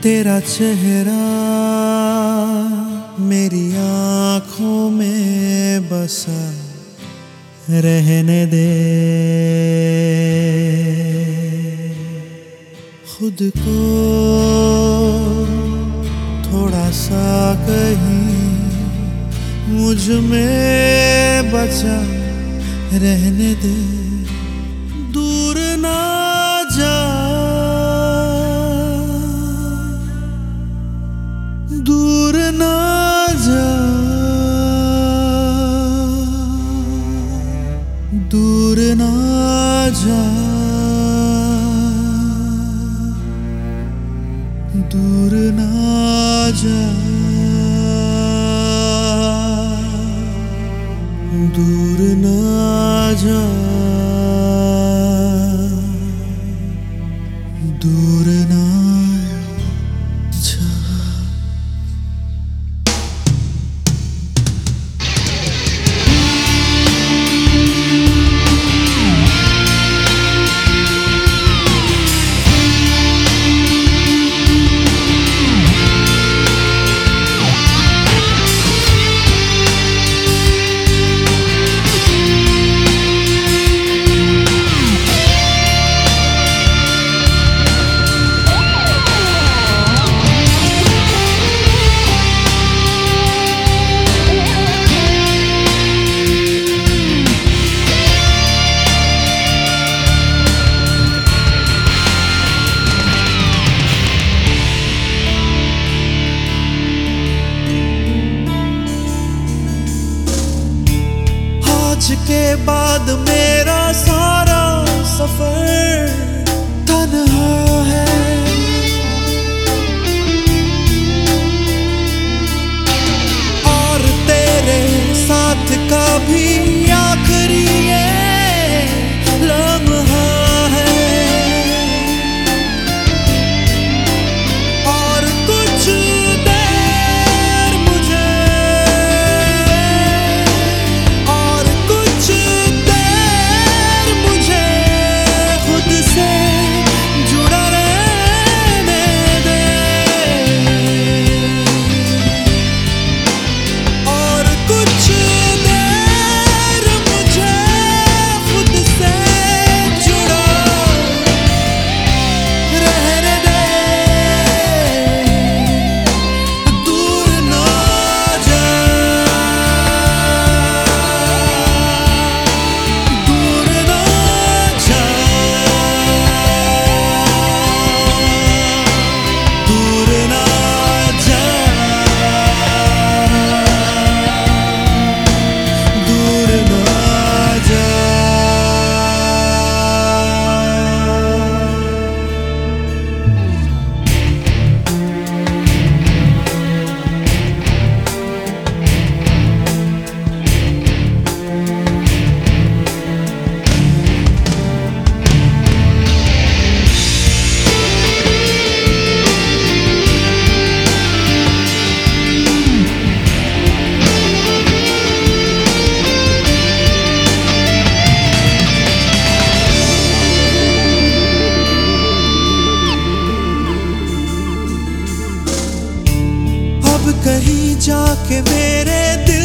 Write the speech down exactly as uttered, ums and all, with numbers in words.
तेरा चेहरा मेरी आँखों में बसा रहने दे। खुद को थोड़ा सा कहीं मुझ में बचा रहने दे। दूर ना जा, दूर ना जा, दूर ना जा, दूर ना जा, दूर ना जा, दूर ना जा। आज के बाद मेरा सारा सफर तन्हा है। और तेरे साथ का भी आखिरी ये लम्हा है। और कुछ देर मुझे कहीं जाके मेरे दिल